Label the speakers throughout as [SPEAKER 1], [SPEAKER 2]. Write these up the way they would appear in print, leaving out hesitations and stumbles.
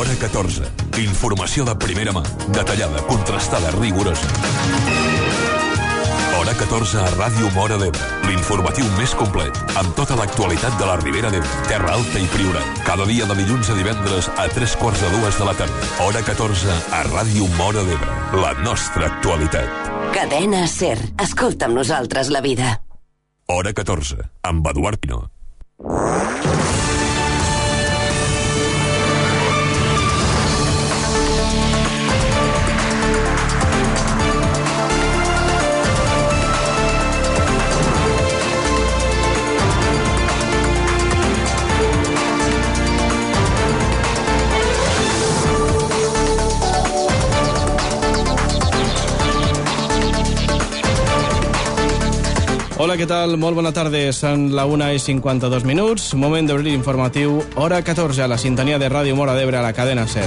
[SPEAKER 1] Hora 14. Informació de primera mà, detallada, contrastada, rigorosa. Hora 14 a Ràdio Móra d'Ebre. L'informatiu més complet, amb tota l'actualitat de la Ribera d'Ebre, Terra Alta i Priorat. Cada dia de dilluns a divendres a 3:45 de la tarda. Hora 14 a Ràdio Móra d'Ebre. La nostra actualitat.
[SPEAKER 2] Cadena SER. Escolta amb nosaltres la vida.
[SPEAKER 1] Hora 14, amb Eduard Pino.
[SPEAKER 3] Hola, què tal? Molt bona tarda. Són la 1:52. Moment d'obrir l'informatiu. Hora 14 a la sintonia de Ràdio Móra d'Ebre a la cadena SER.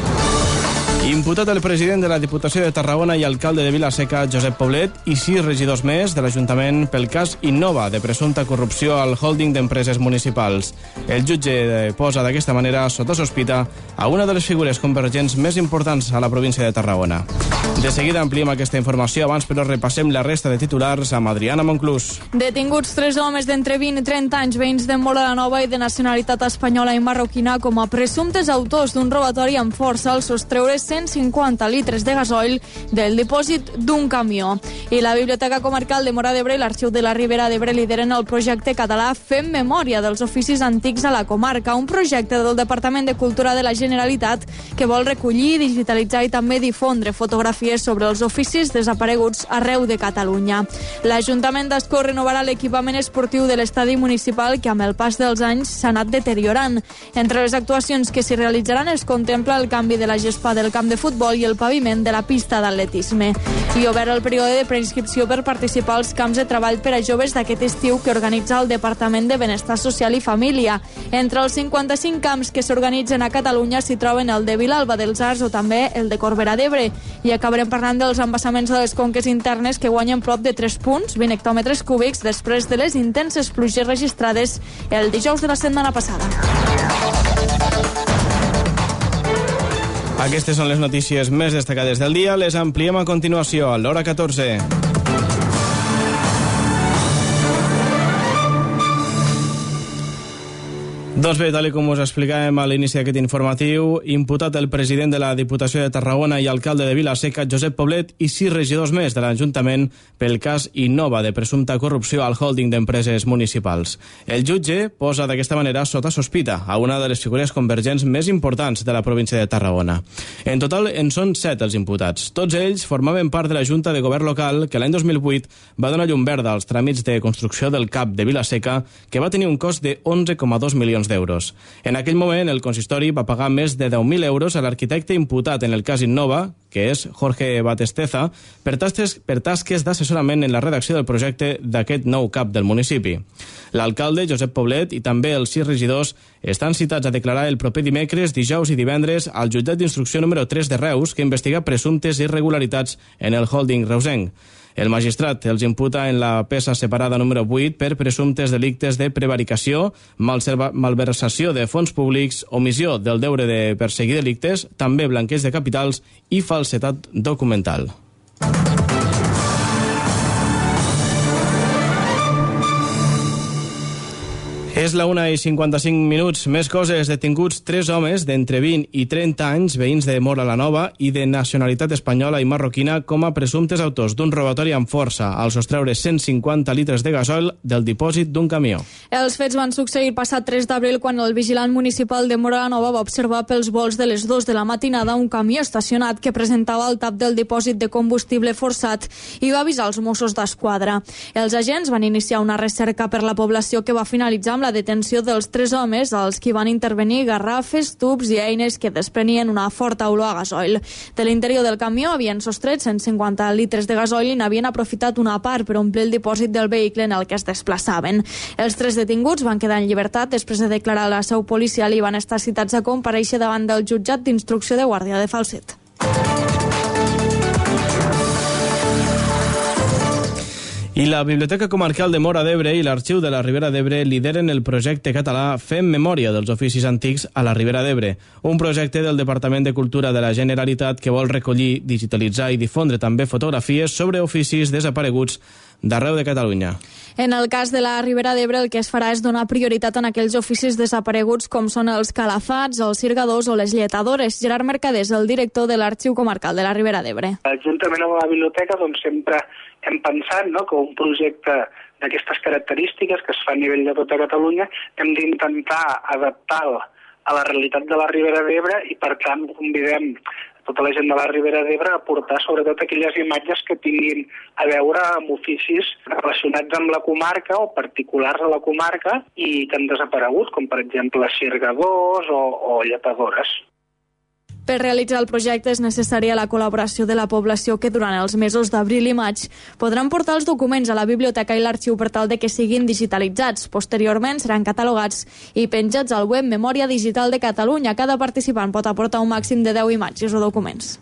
[SPEAKER 3] Imputat el president de la Diputació de Tarragona i alcalde de Vila-seca, Josep Poblet, i 6 regidors més de l'Ajuntament pel cas Innova de presumpta corrupció al holding d'empreses municipals. El jutge posa d'aquesta manera sota sospita a una de les figures convergents més importants a la província de Tarragona. De seguida ampliem aquesta informació, abans però repassem la resta de titulars amb Adriana Monclús.
[SPEAKER 4] Detinguts 3 homes d'entre 20 i 30 anys, veïns de Móra la Nova i de nacionalitat espanyola i marroquina, com a presumptes autors d'un robatori amb força al sostreure 150 litres de gasoil del dipòsit d'un camió. I la Biblioteca Comarcal de Móra d'Ebre i l'Arxiu de la Ribera d'Ebre lideren el projecte català Fem Memòria dels oficis antics a la comarca, un projecte del Departament de Cultura de la Generalitat que vol recollir, digitalitzar i també difondre fotografies sobre els oficis desapareguts arreu de Catalunya. L'Ajuntament d'Ascó renovarà l'equipament esportiu de l'estadi municipal que amb el pas dels anys s'ha anat deteriorant. Entre les actuacions que s'hi realitzaran es contempla el canvi de la gespa del camp de futbol i el paviment de la pista d'atletisme. I obert el període de preinscripció per participar als camps de treball per a joves d'aquest estiu que organitza el Departament de Benestar Social i Família. Entre els 55 camps que s'organitzen a Catalunya s'hi troben el de Vilalba dels Arts o també el de Corbera d'Ebre. I acabarem parlant dels embassaments de les conques internes que guanyen prop de 3 punts, 20 hectòmetres cúbics, després de les intenses pluges registrades el dijous de la setmana passada.
[SPEAKER 3] Aquestes són les notícies més destacades del dia. Les ampliem a continuació a l'hora 14. Doncs bé, tal com us explicàvem a l'inici d'aquest informatiu, imputat el president de la Diputació de Tarragona i alcalde de Vila-seca, Josep Poblet, i 6 regidors més de l'Ajuntament pel cas Innova de presumpta corrupció al holding d'empreses municipals. El jutge posa d'aquesta manera sota sospita a una de les figures convergents més importants de la província de Tarragona. En total en són 7 els imputats. Tots ells formaven part de la Junta de Govern Local que l'any 2008 va donar llum verda als tràmits de construcció del CAP de Vila-seca, que va tenir un cost de 11,2 milions d'euros. En aquell moment, el consistori va pagar més de 10.000 euros a l'arquitecte imputat en el cas Innova, que és Jorge Batesteza, per tasques d'assessorament en la redacció del projecte d'aquest nou CAP del municipi. L'alcalde, Josep Poblet, i també els 6 regidors estan citats a declarar el proper dimecres, dijous i divendres al jutjat d'instrucció número 3 de Reus, que investiga presumptes irregularitats en el holding reusenc. El magistrat els imputa en la peça separada número 8 per presumptes delictes de prevaricació, malversació de fons públics, omissió del deure de perseguir delictes, també blanqueig de capitals i falsedat documental. És la 1:55. Més coses. Detinguts 3 homes d'entre 20 i 30 anys, veïns de Móra la Nova i de nacionalitat espanyola i marroquina, com a presumptes autors d'un robatori amb força al sostreure 150 litres de gasoil del dipòsit d'un camió.
[SPEAKER 4] Els fets van succeir passat 3 d'abril quan el vigilant municipal de Móra la Nova va observar pels volts de les 2 de la matinada un camió estacionat que presentava el tap del dipòsit de combustible forçat i va avisar els Mossos d'Esquadra. Els agents van iniciar una recerca per la població que va finalitzar amb la detenció dels 3 homes, als qui van intervenir garrafes, tubs i eines que desprenien una forta olor a gasoil. De l'interior del camió havien sostret 150 litres de gasoil i n'havien aprofitat una part per omplir el dipòsit del vehicle en el que es desplaçaven. Els 3 detinguts van quedar en llibertat després de declarar la seu policial i van estar citats a comparèixer davant del jutjat d'instrucció de Guàrdia de Falset.
[SPEAKER 3] I la Biblioteca Comarcal de Móra d'Ebre i l'Arxiu de la Ribera d'Ebre lideren el projecte català Fem Memòria dels Oficis Antics a la Ribera d'Ebre, un projecte del Departament de Cultura de la Generalitat que vol recollir, digitalitzar i difondre també fotografies sobre oficis desapareguts d'arreu de Catalunya.
[SPEAKER 4] En el cas de la Ribera d'Ebre, el que es farà és donar prioritat en aquells oficis desapareguts com són els calafats, els sirgadors o les lletadores. Gerard Mercadés, el director de l'Arxiu Comarcal de la Ribera d'Ebre.
[SPEAKER 5] Juntament amb la biblioteca, sempre hem pensat que un projecte d'aquestes característiques que es fa a nivell de tota Catalunya hem d'intentar adaptar-lo a la realitat de la Ribera d'Ebre i, per tant, convidem tota la gent de la Ribera d'Ebre a portar sobretot aquelles imatges que tinguin a veure amb oficis relacionats amb la comarca o particulars a la comarca i que han desaparegut, com per exemple sirgadors o lletadores.
[SPEAKER 4] Per realitzar el projecte és necessària la col·laboració de la població que durant els mesos d'abril i maig podran portar els documents a la biblioteca i l'arxiu per tal de que siguin digitalitzats. Posteriorment seran catalogats i penjats al web Memòria Digital de Catalunya. Cada participant pot aportar un màxim de 10 imatges o documents.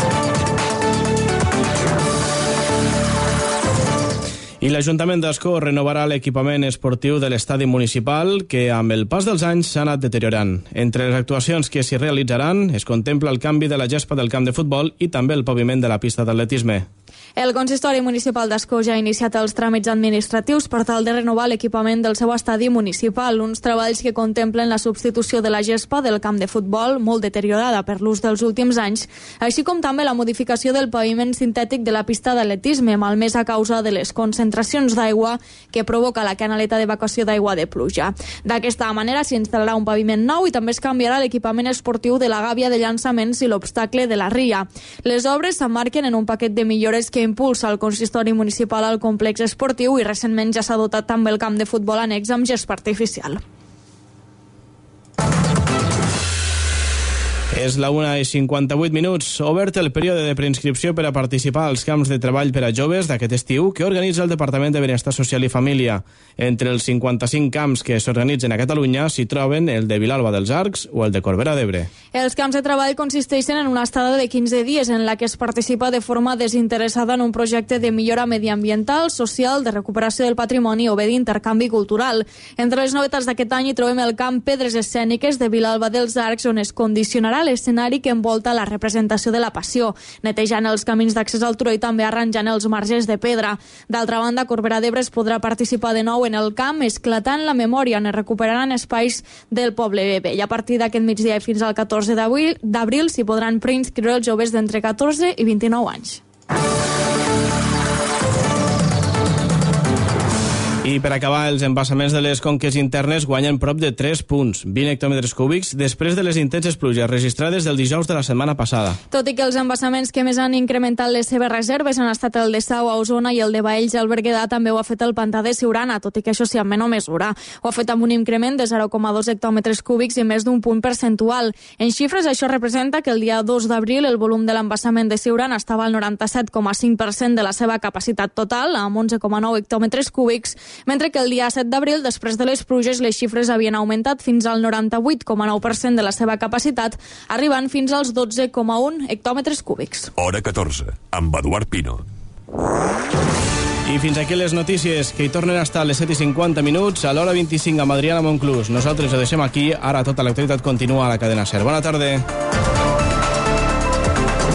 [SPEAKER 3] I l'Ajuntament d'Ascó renovarà l'equipament esportiu de l'estadi municipal que amb el pas dels anys s'ha anat deteriorant. Entre les actuacions que s'hi realitzaran es contempla el canvi de la gespa del camp de futbol i també el paviment de la pista d'atletisme.
[SPEAKER 4] El Consistori Municipal d'Ascó ja ha iniciat els tràmits administratius per tal de renovar l'equipament del seu estadi municipal, uns treballs que contemplen la substitució de la gespa del camp de futbol, molt deteriorada per l'ús dels últims anys, així com també la modificació del paviment sintètic de la pista d'atletisme, malmès a causa de les concentracions d'aigua que provoca la canaleta d'evacuació d'aigua de pluja. D'aquesta manera s'instal·larà un paviment nou i també es canviarà l'equipament esportiu de la gàbia de llançaments i l'obstacle de la ria. Les obres s'emmarquen en un paquet de millores que impulsa el Consistori Municipal al complex esportiu i recentment ja s'ha dotat també el camp de futbol annex amb gespa artificial.
[SPEAKER 3] És la 1:58. Obert el període de preinscripció per a participar als camps de treball per a joves d'aquest estiu que organitza el Departament de Benestar Social i Família. Entre els 55 camps que s'organitzen a Catalunya s'hi troben el de Vilalba dels Arcs o el de Corbera d'Ebre.
[SPEAKER 4] Els camps de treball consisteixen en una estada de 15 dies en la que es participa de forma desinteressada en un projecte de millora mediambiental, social, de recuperació del patrimoni o bé d'intercanvi cultural. Entre les novetats d'aquest any hi trobem el camp Pedres Escèniques de Vilalba dels Arcs, on es condicionarà l'escenari que envolta la representació de la Passió, netejant els camins d'accés al turó i també arranjant els marges de pedra. D'altra banda, Corbera d'Ebre es podrà participar de nou en el camp esclatant la memòria, on es recuperaran espais del poble vell. A partir d'aquest migdia i fins al 14 d'abril s'hi podran preinscriure els joves d'entre 14 i 29 anys.
[SPEAKER 3] I per acabar, els embassaments de les conques internes guanyen prop de 3 punts, 20 hectòmetres cúbics, després de les intenses pluges registrades del dijous de la setmana passada.
[SPEAKER 4] Tot i que els embassaments que més han incrementat les seves reserves han estat el de Sau a Osona i el de Baells al Berguedà, també ho ha fet el pantà de Siurana, tot i que això sí en menor mesura. Ho ha fet amb un increment de 0,2 hectòmetres cúbics i més d'un punt percentual. En xifres, això representa que el dia 2 d'abril el volum de l'embassament de Siurana estava al 97,5% de la seva capacitat total, amb 11,9 hectòmetres cúbics, mentre que el dia 7 d'abril, després de les pluges, les xifres havien augmentat fins al 98,9% de la seva capacitat, arribant fins als 12,1 hectòmetres cúbics.
[SPEAKER 1] Hora 14, amb Eduard Pino.
[SPEAKER 3] I fins aquí les notícies, que hi tornen a estar a les 7:50, a l'hora 25 amb Adriana Monclús. Nosaltres ho deixem aquí, ara tota l'actualitat continua a la cadena SER. Bona tarda.